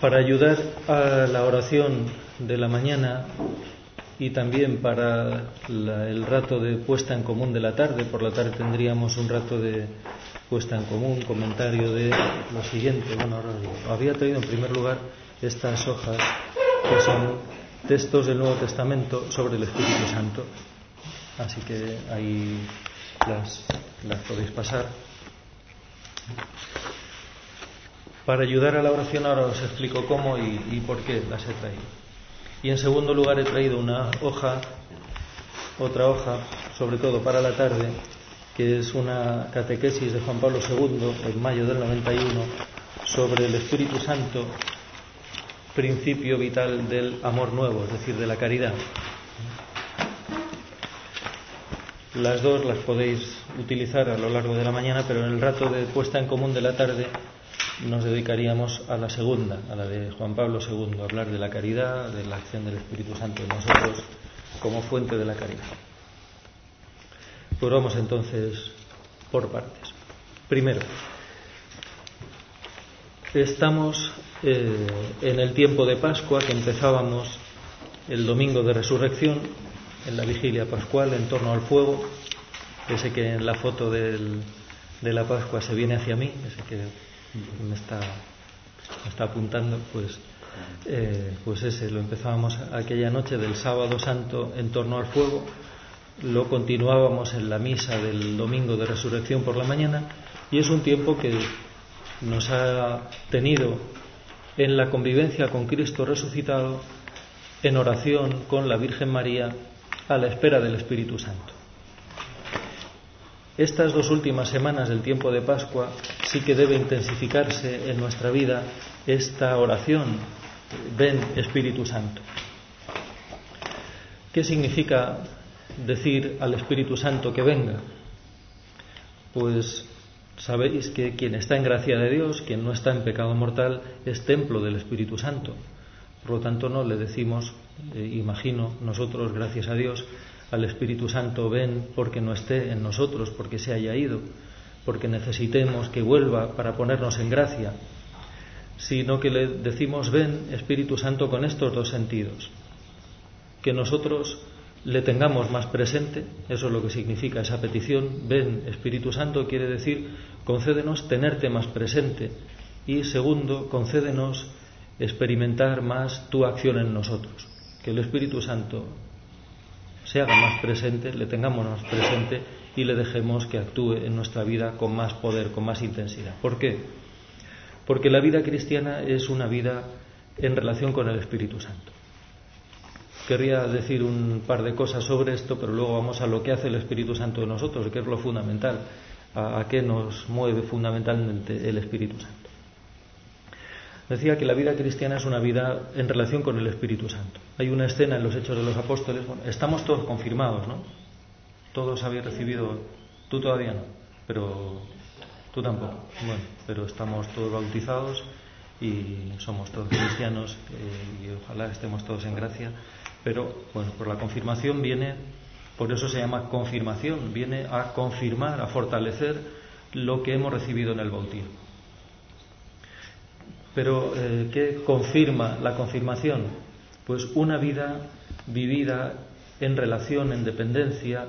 Para ayudar a la oración de la mañana y también para el rato de puesta en común de la tarde, por la tarde tendríamos un rato de puesta en común, comentario de lo siguiente. Bueno, ahora os digo. Había traído en primer lugar estas hojas que son textos del Nuevo Testamento sobre el Espíritu Santo, así que ahí las podéis pasar. Para ayudar a la oración ahora os explico cómo y por qué las he traído. Y en segundo lugar he traído otra hoja, sobre todo para la tarde, que es una catequesis de Juan Pablo II en mayo del 91 sobre el Espíritu Santo, principio vital del amor nuevo, es decir, de la caridad. Las dos las podéis utilizar a lo largo de la mañana, pero en el rato de puesta en común de la tarde nos dedicaríamos a la segunda, a la de Juan Pablo II, a hablar de la caridad, de la acción del Espíritu Santo en nosotros como fuente de la caridad. Pues vamos entonces por partes. Primero, estamos en el tiempo de Pascua, que empezábamos el domingo de Resurrección, en la vigilia pascual, en torno al fuego, ese que en la foto de la Pascua se viene hacia mí, ese que me está apuntando, pues ese lo empezábamos aquella noche del Sábado Santo en torno al fuego, lo continuábamos en la misa del domingo de Resurrección por la mañana, y es un tiempo que nos ha tenido en la convivencia con Cristo resucitado, en oración con la Virgen María, a la espera del Espíritu Santo. Estas dos últimas semanas del tiempo de Pascua sí que debe intensificarse en nuestra vida esta oración, ven Espíritu Santo. ¿Qué significa decir al Espíritu Santo que venga? Pues sabéis que quien está en gracia de Dios, quien no está en pecado mortal, es templo del Espíritu Santo. Por lo tanto, no le decimos, imagino nosotros, gracias a Dios, al Espíritu Santo, ven porque no esté en nosotros, porque se haya ido, porque necesitemos que vuelva para ponernos en gracia, sino que le decimos, ven Espíritu Santo, con estos dos sentidos. Que nosotros le tengamos más presente, eso es lo que significa esa petición, ven Espíritu Santo, quiere decir, concédenos tenerte más presente, y segundo, concédenos experimentar más tu acción en nosotros, que el Espíritu Santo se haga más presente, le tengamos más presente y le dejemos que actúe en nuestra vida con más poder, con más intensidad. ¿Por qué? Porque la vida cristiana es una vida en relación con el Espíritu Santo. Querría decir un par de cosas sobre esto, pero luego vamos a lo que hace el Espíritu Santo en nosotros, que es lo fundamental, a qué nos mueve fundamentalmente el Espíritu Santo. Decía que la vida cristiana es una vida en relación con el Espíritu Santo. Hay una escena en los Hechos de los Apóstoles, bueno, estamos todos confirmados, ¿no? Todos habéis recibido, tú todavía no, pero tú tampoco. Bueno, pero estamos todos bautizados y somos todos cristianos y ojalá estemos todos en gracia. Pero bueno, por la confirmación viene, por eso se llama confirmación, viene a confirmar, a fortalecer lo que hemos recibido en el bautismo. Pero ¿qué confirma la confirmación? Pues una vida vivida en relación, en dependencia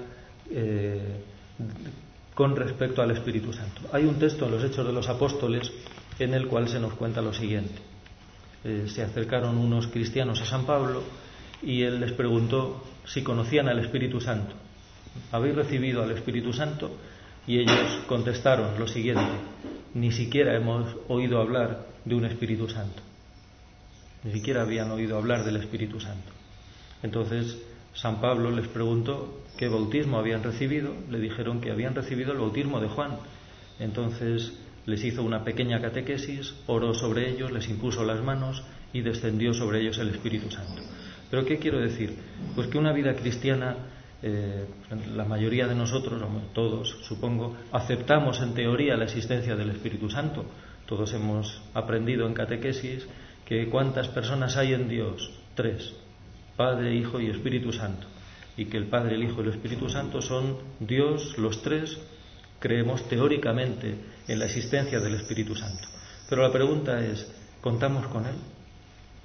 con respecto al Espíritu Santo. Hay un texto en los Hechos de los Apóstoles en el cual se nos cuenta lo siguiente. Se acercaron unos cristianos a San Pablo y él les preguntó si conocían al Espíritu Santo. ¿Habéis recibido al Espíritu Santo? Y ellos contestaron lo siguiente: ni siquiera hemos oído hablar de un Espíritu Santo. Ni siquiera habían oído hablar del Espíritu Santo. Entonces San Pablo les preguntó qué bautismo habían recibido. Le dijeron que habían recibido el bautismo de Juan. Entonces les hizo una pequeña catequesis, oró sobre ellos, les impuso las manos y descendió sobre ellos el Espíritu Santo. ¿Pero qué quiero decir? Pues que una vida cristiana, la mayoría de nosotros, todos supongo, aceptamos en teoría la existencia del Espíritu Santo. Todos hemos aprendido en catequesis que ¿cuántas personas hay en Dios? 3, Padre, Hijo y Espíritu Santo. Y que el Padre, el Hijo y el Espíritu Santo son Dios, los tres. Creemos teóricamente en la existencia del Espíritu Santo. Pero la pregunta es, ¿contamos con Él?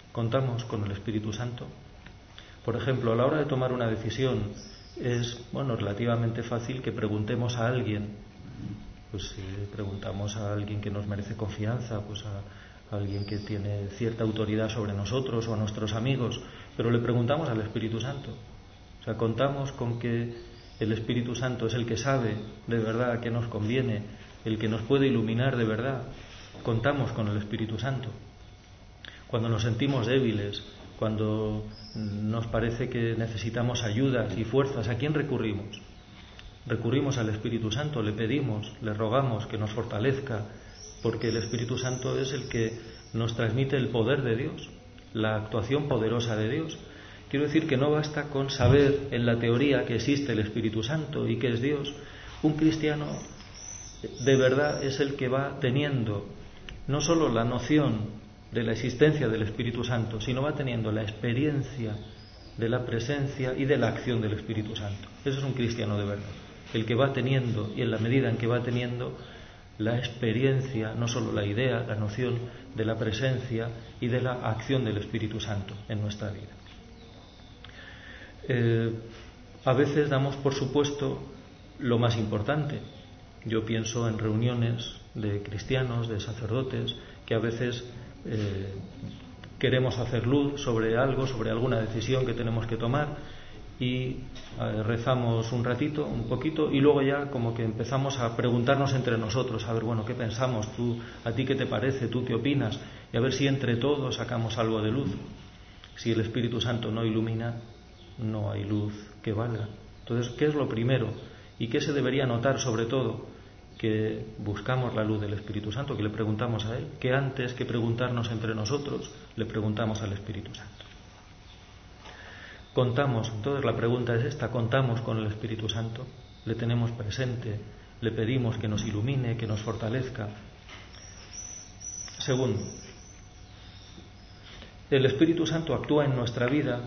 ¿Contamos con el Espíritu Santo? Por ejemplo, a la hora de tomar una decisión es, relativamente fácil que preguntemos a alguien. Pues si preguntamos a alguien que nos merece confianza, pues a alguien que tiene cierta autoridad sobre nosotros o a nuestros amigos, pero le preguntamos al Espíritu Santo. O sea, contamos con que el Espíritu Santo es el que sabe de verdad qué nos conviene, el que nos puede iluminar de verdad. Contamos con el Espíritu Santo. Cuando nos sentimos débiles, cuando nos parece que necesitamos ayudas y fuerzas, ¿a quién recurrimos? Recurrimos al Espíritu Santo, le pedimos, le rogamos que nos fortalezca, porque el Espíritu Santo es el que nos transmite el poder de Dios, la actuación poderosa de Dios. Quiero decir que no basta con saber en la teoría que existe el Espíritu Santo y que es Dios. Un cristiano de verdad es el que va teniendo no solo la noción de la existencia del Espíritu Santo, sino va teniendo la experiencia de la presencia y de la acción del Espíritu Santo. Ese es un cristiano de verdad, el que va teniendo, y en la medida en que va teniendo la experiencia, no solo la idea, la noción de la presencia y de la acción del Espíritu Santo en nuestra vida. A veces damos por supuesto lo más importante. Yo pienso en reuniones de cristianos, de sacerdotes, que a veces queremos hacer luz sobre algo, sobre alguna decisión que tenemos que tomar, y rezamos un ratito, un poquito, y luego ya como que empezamos a preguntarnos entre nosotros, a ver, ¿qué pensamos? ¿Tú, a ti qué te parece? ¿Tú qué opinas? Y a ver si entre todos sacamos algo de luz. Si el Espíritu Santo no ilumina, no hay luz que valga. Entonces, ¿qué es lo primero? ¿Y qué se debería notar sobre todo? Que buscamos la luz del Espíritu Santo, que le preguntamos a Él, que antes que preguntarnos entre nosotros, le preguntamos al Espíritu Santo. Contamos, entonces la pregunta es esta, ¿contamos con el Espíritu Santo? ¿Le tenemos presente? ¿Le pedimos que nos ilumine, que nos fortalezca? Segundo, el Espíritu Santo actúa en nuestra vida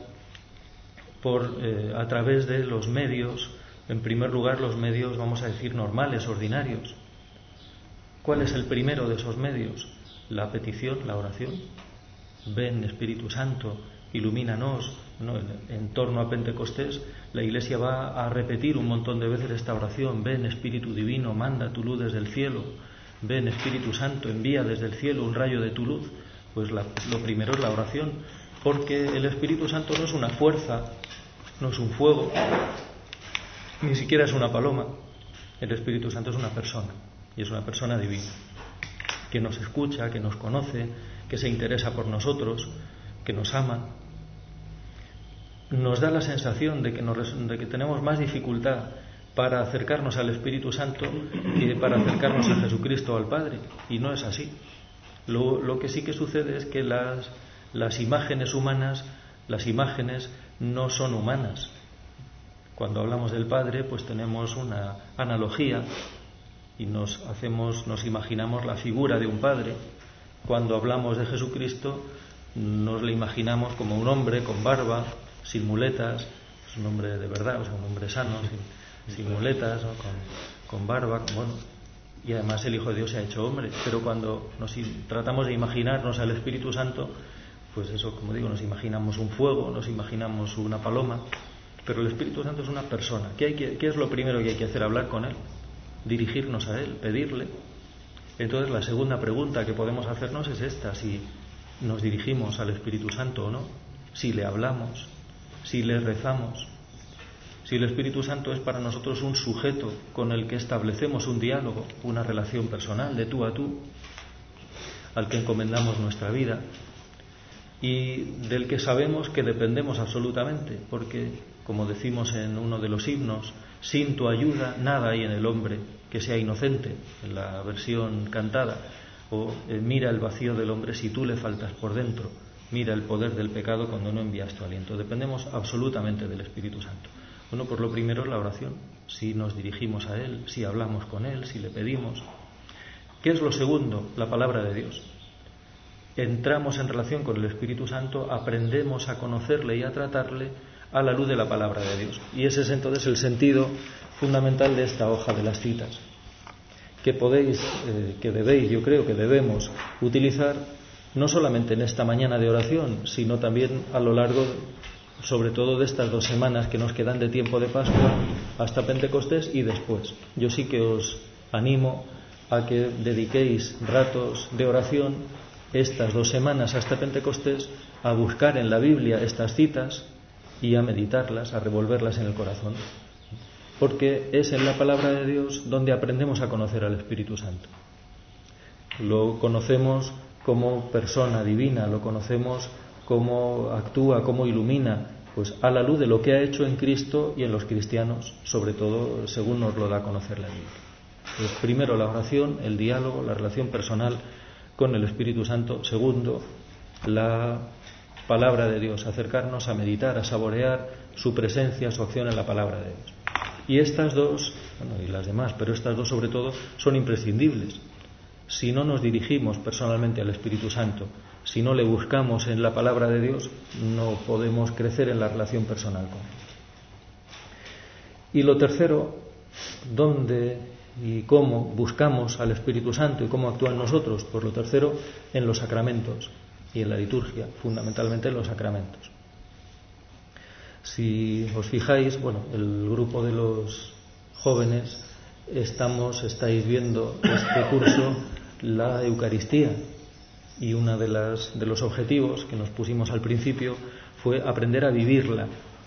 a través de los medios. En primer lugar, los medios, vamos a decir, normales, ordinarios. ¿Cuál es el primero de esos medios? La petición, la oración. Ven, Espíritu Santo, ilumínanos. En torno a Pentecostés, la Iglesia va a repetir un montón de veces esta oración. Ven, Espíritu Divino, manda tu luz desde el cielo. Ven, Espíritu Santo, envía desde el cielo un rayo de tu luz. Pues lo primero es la oración, porque el Espíritu Santo no es una fuerza, no es un fuego, ni siquiera es una paloma. El Espíritu Santo es una persona, y es una persona divina, que nos escucha, que nos conoce, que se interesa por nosotros, que nos ama. Nos da la sensación de que tenemos más dificultad para acercarnos al Espíritu Santo que para acercarnos a Jesucristo o al Padre, y no es así. Lo que sí que sucede es que las imágenes humanas, las imágenes no son humanas. Cuando hablamos del Padre, pues tenemos una analogía y nos imaginamos la figura de un Padre. Cuando hablamos de Jesucristo, nos le imaginamos como un hombre con barba, sin muletas, es un hombre de verdad, o sea, un hombre sano, sin muletas, ¿no? con barba, y además el Hijo de Dios se ha hecho hombre. Pero cuando tratamos de imaginarnos al Espíritu Santo, pues eso, como digo, nos imaginamos un fuego, nos imaginamos una paloma. Pero el Espíritu Santo es una persona. ¿Qué es lo primero que hay que hacer? Hablar con Él, dirigirnos a Él, pedirle. Entonces la segunda pregunta que podemos hacernos es esta: si nos dirigimos al Espíritu Santo o no, si le hablamos, si le rezamos, si el Espíritu Santo es para nosotros un sujeto con el que establecemos un diálogo, una relación personal de tú a tú, al que encomendamos nuestra vida y del que sabemos que dependemos absolutamente, porque, como decimos en uno de los himnos, sin tu ayuda nada hay en el hombre que sea inocente, en la versión cantada, o mira el vacío del hombre si tú le faltas por dentro, mira el poder del pecado cuando no envías tu aliento. Dependemos absolutamente del Espíritu Santo. Bueno, pues lo primero es la oración, si nos dirigimos a Él, si hablamos con Él, si le pedimos. ¿Qué es lo segundo? La palabra de Dios. Entramos en relación con el Espíritu Santo, aprendemos a conocerle y a tratarle a la luz de la palabra de Dios. Y ese es entonces el sentido fundamental de esta hoja de las citas, que debéis, yo creo que debemos utilizar no solamente en esta mañana de oración, sino también a lo largo, sobre todo, de estas 2 semanas que nos quedan de tiempo de Pascua hasta Pentecostés y después. Yo sí que os animo a que dediquéis ratos de oración estas 2 semanas hasta Pentecostés a buscar en la Biblia estas citas y a meditarlas, a revolverlas en el corazón, porque es en la palabra de Dios donde aprendemos a conocer al Espíritu Santo. Lo conocemos como persona divina, lo conocemos cómo actúa, cómo ilumina, pues a la luz de lo que ha hecho en Cristo y en los cristianos, sobre todo según nos lo da a conocer la Biblia. Pues primero la oración, el diálogo, la relación personal con el Espíritu Santo. Segundo, la palabra de Dios, acercarnos a meditar, a saborear su presencia, su acción en la palabra de Dios. Y estas 2, bueno, y las demás, pero estas 2 sobre todo, son imprescindibles. Si no nos dirigimos personalmente al Espíritu Santo, si no le buscamos en la palabra de Dios, no podemos crecer en la relación personal con Él. Y lo tercero, ¿dónde y cómo buscamos al Espíritu Santo y cómo actúa en nosotros? Pues lo tercero, en los sacramentos y en la liturgia, fundamentalmente en los sacramentos. Si os fijáis, bueno, el grupo de los jóvenes estáis viendo este curso, la Eucaristía, y uno de los objetivos que nos pusimos al principio fue aprender a vivirla.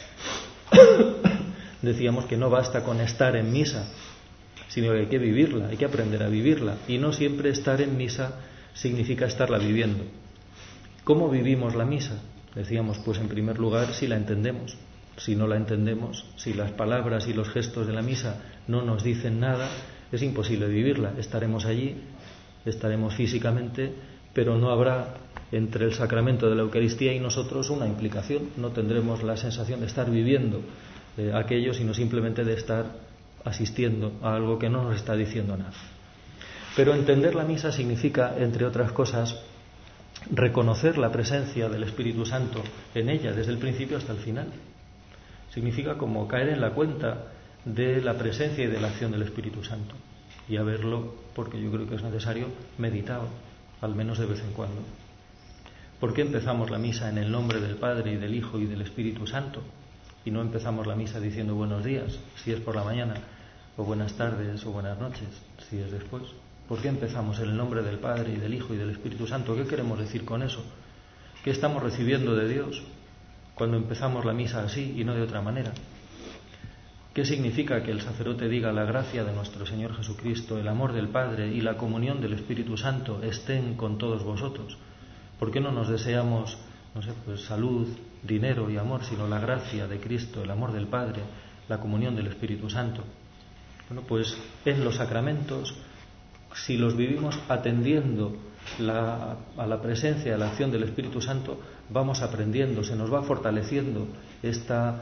Decíamos que no basta con estar en misa, sino que hay que vivirla, hay que aprender a vivirla, y no siempre estar en misa significa estarla viviendo. ¿Cómo vivimos la misa? Decíamos, pues en primer lugar, si la entendemos. Si no la entendemos, si las palabras y los gestos de la misa no nos dicen nada, es imposible vivirla. Estaremos allí, estaremos físicamente, pero no habrá entre el sacramento de la Eucaristía y nosotros una implicación. No tendremos la sensación de estar viviendo aquello, sino simplemente de estar asistiendo a algo que no nos está diciendo nada. Pero entender la misa significa, entre otras cosas, reconocer la presencia del Espíritu Santo en ella desde el principio hasta el final. Significa como caer en la cuenta de la presencia y de la acción del Espíritu Santo y haberlo, porque yo creo que es necesario, meditado, al menos de vez en cuando. ¿Por qué empezamos la misa en el nombre del Padre y del Hijo y del Espíritu Santo? Y no empezamos la misa diciendo buenos días, si es por la mañana, o buenas tardes o buenas noches, si es después. ¿Por qué empezamos en el nombre del Padre y del Hijo y del Espíritu Santo? ¿Qué queremos decir con eso? ¿Qué estamos recibiendo de Dios cuando empezamos la misa así y no de otra manera? ¿Qué significa que el sacerdote diga la gracia de nuestro Señor Jesucristo, el amor del Padre y la comunión del Espíritu Santo estén con todos vosotros? ¿Por qué no nos deseamos, pues salud, dinero y amor, sino la gracia de Cristo, el amor del Padre, la comunión del Espíritu Santo? Bueno, pues en los sacramentos, si los vivimos atendiendo a la presencia, a la acción del Espíritu Santo, vamos aprendiendo, se nos va fortaleciendo esta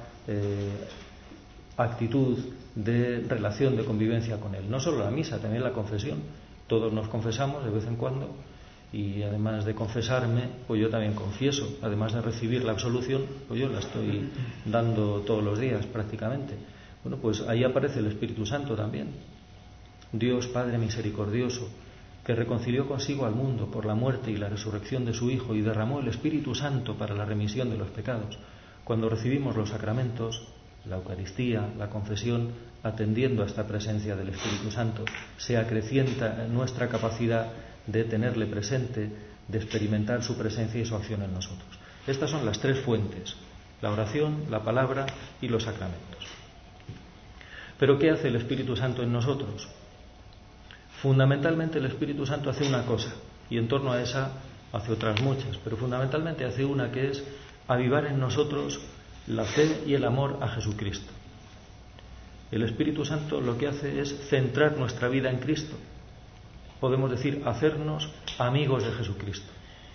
actitud de relación, de convivencia con Él. No solo la misa, también la confesión. Todos nos confesamos de vez en cuando, y además de confesarme, pues yo también confieso. Además de recibir la absolución, pues yo la estoy dando todos los días prácticamente. Bueno, pues ahí aparece el Espíritu Santo también. Dios Padre misericordioso, que reconcilió consigo al mundo por la muerte y la resurrección de su Hijo y derramó el Espíritu Santo para la remisión de los pecados. Cuando recibimos los sacramentos, la Eucaristía, la confesión, atendiendo a esta presencia del Espíritu Santo, se acrecienta nuestra capacidad de tenerle presente, de experimentar su presencia y su acción en nosotros. Estas son las 3 fuentes: la oración, la palabra y los sacramentos. ¿Pero qué hace el Espíritu Santo en nosotros? Fundamentalmente el Espíritu Santo hace una cosa, y en torno a esa hace otras muchas, pero fundamentalmente hace una, que es avivar en nosotros la fe y el amor a Jesucristo. El Espíritu Santo lo que hace es centrar nuestra vida en Cristo. Podemos decir, hacernos amigos de Jesucristo.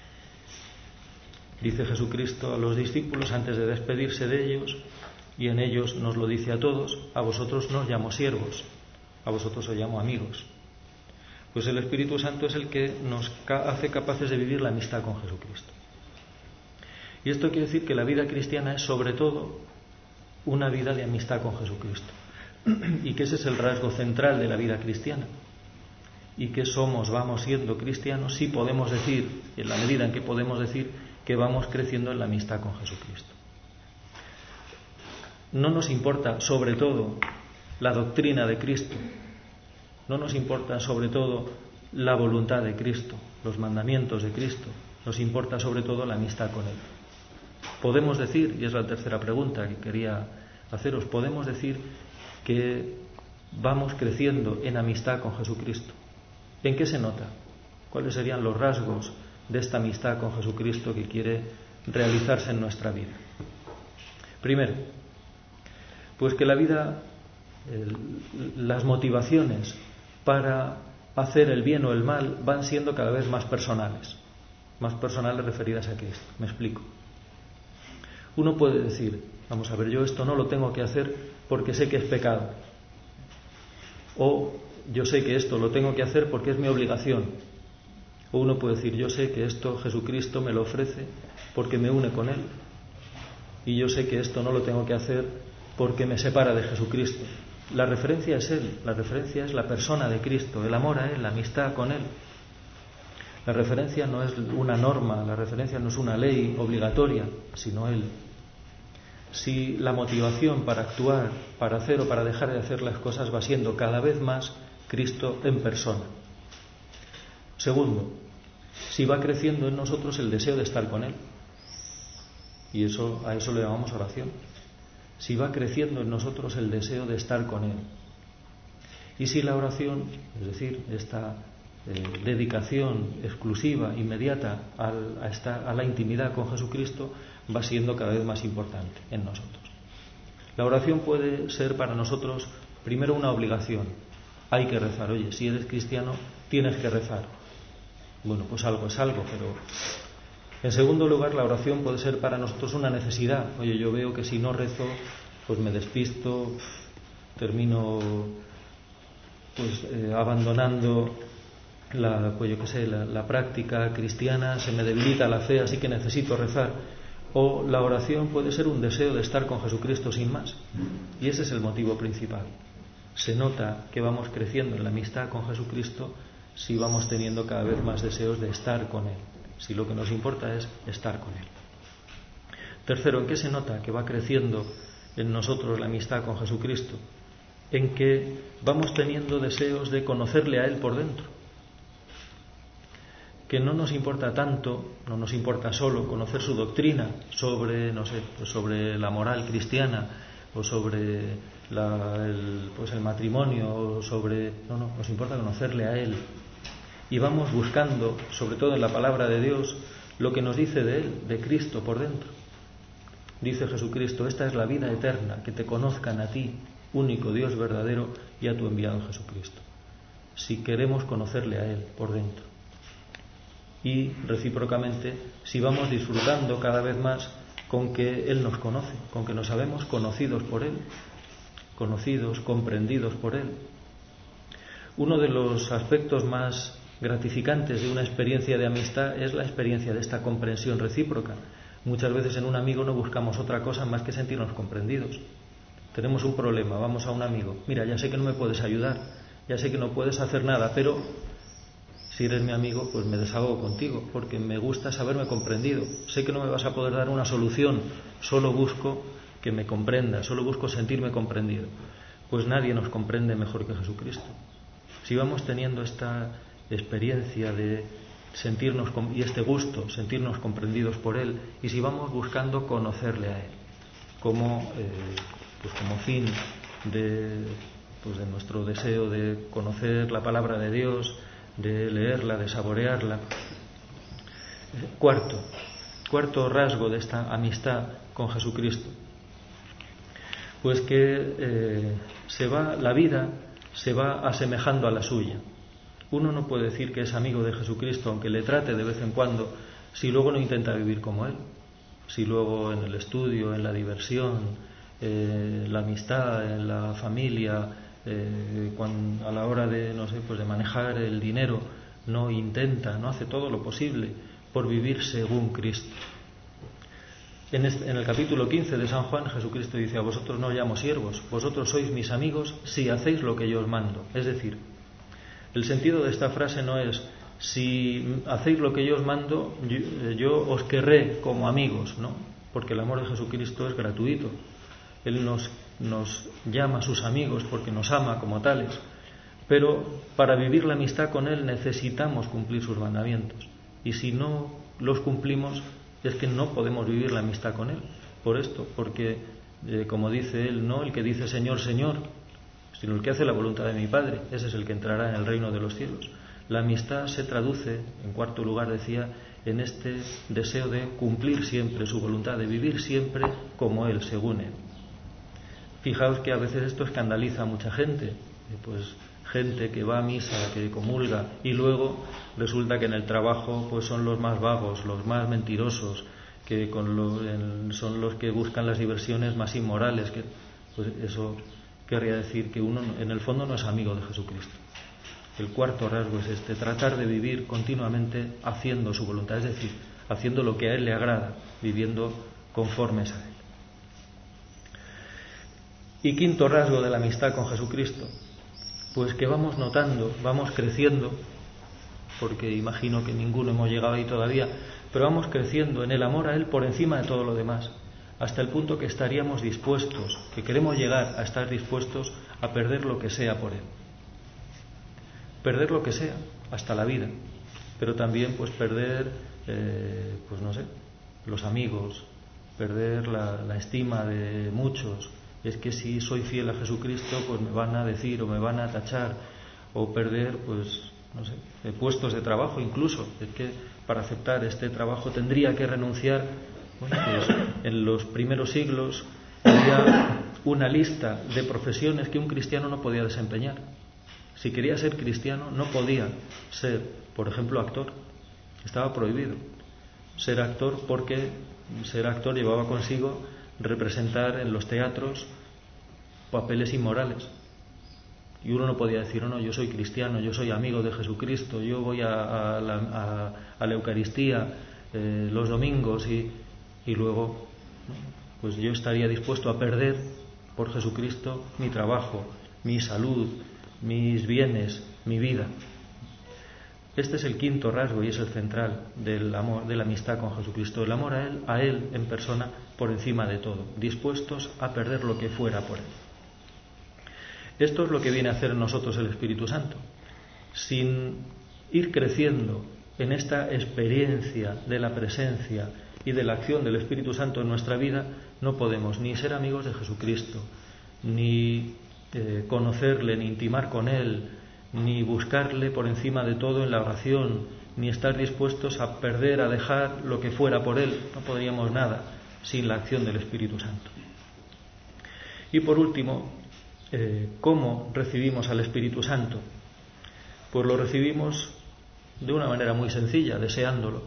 Dice Jesucristo a los discípulos antes de despedirse de ellos, y en ellos nos lo dice a todos: a vosotros no os llamo siervos, a vosotros os llamo amigos. Pues el Espíritu Santo es el que nos hace capaces de vivir la amistad con Jesucristo. Y esto quiere decir que la vida cristiana es sobre todo una vida de amistad con Jesucristo, y que ese es el rasgo central de la vida cristiana. y que vamos siendo cristianos, sí podemos decir, en la medida en que podemos decir, que vamos creciendo en la amistad con Jesucristo. No nos importa, sobre todo, la doctrina de Cristo. No nos importa, sobre todo, la voluntad de Cristo, los mandamientos de Cristo. Nos importa, sobre todo, la amistad con Él. Podemos decir, y es la tercera pregunta que quería haceros, podemos decir que vamos creciendo en amistad con Jesucristo. ¿En qué se nota? ¿Cuáles serían los rasgos de esta amistad con Jesucristo que quiere realizarse en nuestra vida? Primero, pues que la vida, las motivaciones para hacer el bien o el mal van siendo cada vez más personales referidas a Cristo. Me explico. Uno puede decir, vamos a ver, yo esto no lo tengo que hacer porque sé que es pecado, o yo sé que esto lo tengo que hacer porque es mi obligación, o uno puede decir, yo sé que esto Jesucristo me lo ofrece porque me une con Él, y yo sé que esto no lo tengo que hacer porque me separa de Jesucristo. La referencia es Él, la referencia es la persona de Cristo, el amor a Él, la amistad con Él. La referencia no es una norma, la referencia no es una ley obligatoria, sino Él. Si la motivación para actuar, para hacer o para dejar de hacer las cosas va siendo cada vez más Cristo en persona. Segundo, si va creciendo en nosotros el deseo de estar con Él. Y a eso le llamamos oración. Si va creciendo en nosotros el deseo de estar con Él. Y si la oración, es decir, esta dedicación exclusiva, inmediata a la intimidad con Jesucristo, va siendo cada vez más importante en nosotros. La oración puede ser para nosotros primero una obligación. Hay que rezar. Oye, si eres cristiano tienes que rezar. Bueno, pues algo es algo, pero en segundo lugar, la oración puede ser para nosotros una necesidad. Oye, yo veo que si no rezo, pues me despisto, termino abandonando la práctica cristiana, se me debilita la fe, así que necesito rezar. O la oración puede ser un deseo de estar con Jesucristo sin más. Y ese es el motivo principal. Se nota que vamos creciendo en la amistad con Jesucristo si vamos teniendo cada vez más deseos de estar con Él. Si lo que nos importa es estar con Él. Tercero, ¿en qué se nota que va creciendo en nosotros la amistad con Jesucristo? En que vamos teniendo deseos de conocerle a Él por dentro. Que no nos importa tanto, no nos importa solo conocer su doctrina sobre, sobre la moral cristiana o sobre el matrimonio o sobre... No, nos importa conocerle a Él. Y vamos buscando, sobre todo en la palabra de Dios, lo que nos dice de Él, de Cristo por dentro. Dice Jesucristo, esta es la vida eterna, que te conozcan a ti, único Dios verdadero, y a tu enviado Jesucristo. Si queremos conocerle a Él por dentro. Y recíprocamente, si vamos disfrutando cada vez más con que Él nos conoce, con que nos sabemos conocidos por Él, conocidos, comprendidos por Él. Uno de los aspectos más gratificantes de una experiencia de amistad es la experiencia de esta comprensión recíproca. Muchas veces en un amigo no buscamos otra cosa más que sentirnos comprendidos. Tenemos un problema, vamos a un amigo, mira, ya sé que no me puedes ayudar, ya sé que no puedes hacer nada, pero si eres mi amigo, pues me desahogo contigo, porque me gusta saberme comprendido. Sé que no me vas a poder dar una solución, solo busco que me comprendas, solo busco sentirme comprendido. Pues nadie nos comprende mejor que Jesucristo. Si vamos teniendo esta experiencia de sentirnos y este gusto, sentirnos comprendidos por Él, y si vamos buscando conocerle a Él como fin de nuestro deseo de conocer la palabra de Dios, de leerla, de saborearla. Cuarto rasgo de esta amistad con Jesucristo, pues que la vida se va asemejando a la suya. Uno no puede decir que es amigo de Jesucristo, aunque le trate de vez en cuando, si luego no intenta vivir como Él, si luego en el estudio, en la diversión, la amistad, en la familia, a la hora de manejar el dinero, no hace todo lo posible por vivir según Cristo. En el capítulo 15 de San Juan, Jesucristo dice: a vosotros no os llamo siervos, vosotros sois mis amigos si hacéis lo que yo os mando. Es decir, El sentido de esta frase no es: si hacéis lo que yo os mando, yo os querré como amigos, ¿no? Porque el amor de Jesucristo es gratuito. Él nos llama a sus amigos porque nos ama como tales. Pero para vivir la amistad con Él necesitamos cumplir sus mandamientos. Y si no los cumplimos, es que no podemos vivir la amistad con Él. Por esto, porque como dice Él, no el que dice Señor, Señor, sino el que hace la voluntad de mi Padre, ese es el que entrará en el reino de los cielos. La amistad se traduce, en cuarto lugar decía, en este deseo de cumplir siempre su voluntad, de vivir siempre como Él, según Él. Fijaos que a veces esto escandaliza a mucha gente, pues gente que va a misa, que comulga, y luego resulta que en el trabajo pues son los más vagos, los más mentirosos, que son los que buscan las diversiones más inmorales, que pues eso querría decir que uno en el fondo no es amigo de Jesucristo. El cuarto rasgo es tratar de vivir continuamente haciendo su voluntad, es decir, haciendo lo que a Él le agrada, viviendo conformes a Él. Y quinto rasgo de la amistad con Jesucristo, pues que vamos notando, vamos creciendo, porque imagino que ninguno hemos llegado ahí todavía, pero vamos creciendo en el amor a Él por encima de todo lo demás, hasta el punto que estaríamos dispuestos, que queremos llegar a estar dispuestos a perder lo que sea por Él. Perder lo que sea, hasta la vida, pero también pues perder, pues no sé, los amigos, perder la estima de muchos. Es que si soy fiel a Jesucristo, pues me van a decir o me van a tachar, o perder, pues no sé, puestos de trabajo incluso. Es que para aceptar este trabajo tendría que renunciar. Bueno, pues en los primeros siglos había una lista de profesiones que un cristiano no podía desempeñar. Si quería ser cristiano no podía ser, por ejemplo, actor. Estaba prohibido ser actor, porque ser actor llevaba consigo representar en los teatros papeles inmorales. Y uno no podía decir, no, yo soy cristiano, yo soy amigo de Jesucristo, yo voy a la Eucaristía los domingos y luego pues yo estaría dispuesto a perder por Jesucristo mi trabajo, mi salud, mis bienes, mi vida. Este es el quinto rasgo y es el central del amor, de la amistad con Jesucristo, el amor a Él en persona por encima de todo, dispuestos a perder lo que fuera por Él. Esto es lo que viene a hacer en nosotros el Espíritu Santo. Sin ir creciendo en esta experiencia de la presencia y de la acción del Espíritu Santo en nuestra vida, no podemos ni ser amigos de Jesucristo, ni conocerle, ni intimar con Él, ni buscarle por encima de todo en la oración, ni estar dispuestos a perder, a dejar lo que fuera por Él. No podríamos nada sin la acción del Espíritu Santo. Y por último, ¿cómo recibimos al Espíritu Santo? Pues lo recibimos de una manera muy sencilla, deseándolo.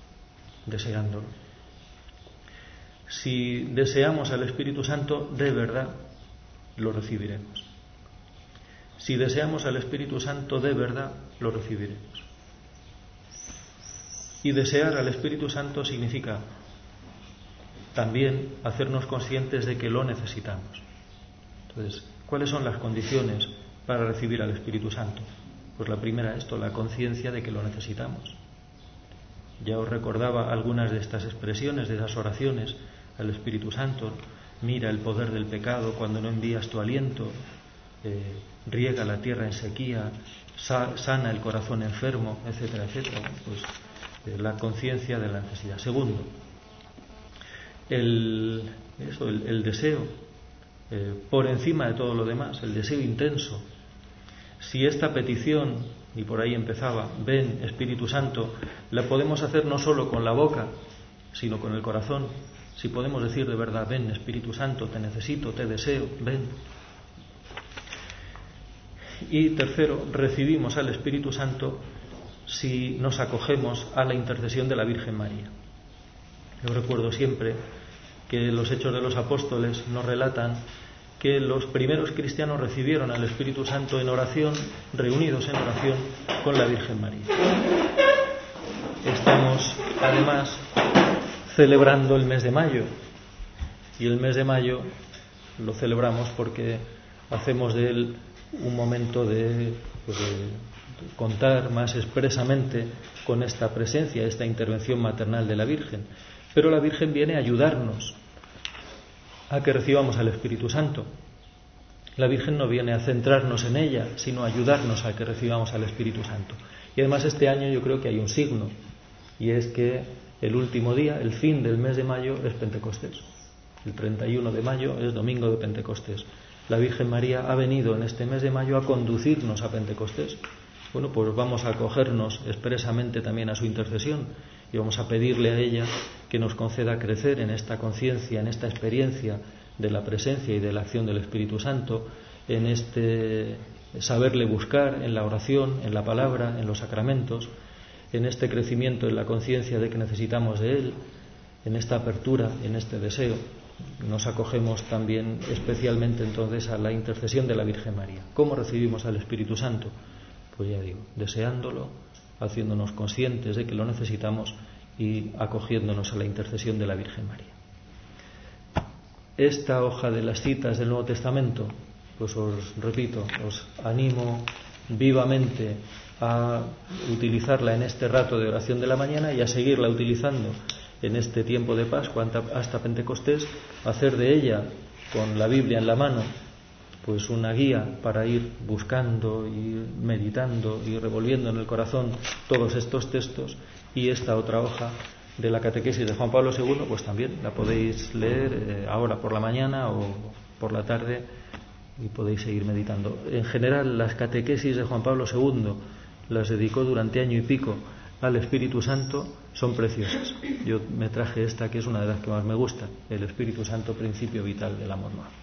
Si deseamos al Espíritu Santo, de verdad lo recibiremos. Si deseamos al Espíritu Santo, de verdad lo recibiremos. Y desear al Espíritu Santo significa también hacernos conscientes de que lo necesitamos. Entonces, ¿cuáles son las condiciones para recibir al Espíritu Santo? Pues la primera, la conciencia de que lo necesitamos. Ya os recordaba algunas de estas expresiones, de esas oraciones al Espíritu Santo. Mira el poder del pecado cuando no envías tu aliento, riega la tierra en sequía, sana el corazón enfermo, etcétera, etcétera. Pues la conciencia de la necesidad. Segundo, el deseo por encima de todo lo demás, el deseo intenso. Si esta petición, y por ahí empezaba, ven Espíritu Santo, la podemos hacer no solo con la boca, sino con el corazón. Si podemos decir de verdad, ven Espíritu Santo, te necesito, te deseo, ven. Y tercero, recibimos al Espíritu Santo si nos acogemos a la intercesión de la Virgen María. Yo recuerdo siempre que los Hechos de los Apóstoles nos relatan que los primeros cristianos recibieron al Espíritu Santo en oración, reunidos en oración con la Virgen María. Estamos, además, celebrando el mes de mayo, y el mes de mayo lo celebramos porque hacemos de él un momento de contar más expresamente con esta presencia, esta intervención maternal de la Virgen. Pero la Virgen viene a ayudarnos a que recibamos al Espíritu Santo. La Virgen no viene a centrarnos en ella, sino a ayudarnos a que recibamos al Espíritu Santo. Y además este año yo creo que hay un signo, y es que el último día, el fin del mes de mayo, es Pentecostés. El 31 de mayo es domingo de Pentecostés. La Virgen María ha venido en este mes de mayo a conducirnos a Pentecostés. Bueno, pues vamos a acogernos expresamente también a su intercesión y vamos a pedirle a ella que nos conceda crecer en esta conciencia, en esta experiencia de la presencia y de la acción del Espíritu Santo, en este saberle buscar en la oración, en la palabra, en los sacramentos, en este crecimiento en la conciencia de que necesitamos de Él, en esta apertura, en este deseo. Nos acogemos también especialmente entonces a la intercesión de la Virgen María. ¿Cómo recibimos al Espíritu Santo? Pues ya digo, deseándolo, haciéndonos conscientes de que lo necesitamos y acogiéndonos a la intercesión de la Virgen María. Esta hoja de las citas del Nuevo Testamento, pues os repito, os animo vivamente a utilizarla en este rato de oración de la mañana y a seguirla utilizando en este tiempo de Pascua hasta Pentecostés, hacer de ella, con la Biblia en la mano, pues una guía para ir buscando y meditando y revolviendo en el corazón todos estos textos, y esta otra hoja de la catequesis de Juan Pablo II, pues también la podéis leer ahora por la mañana o por la tarde y podéis seguir meditando. En general, las catequesis de Juan Pablo II las dedicó durante año y pico al Espíritu Santo, son preciosas. Yo me traje esta, que es una de las que más me gusta, el Espíritu Santo, principio vital del amor nuevo.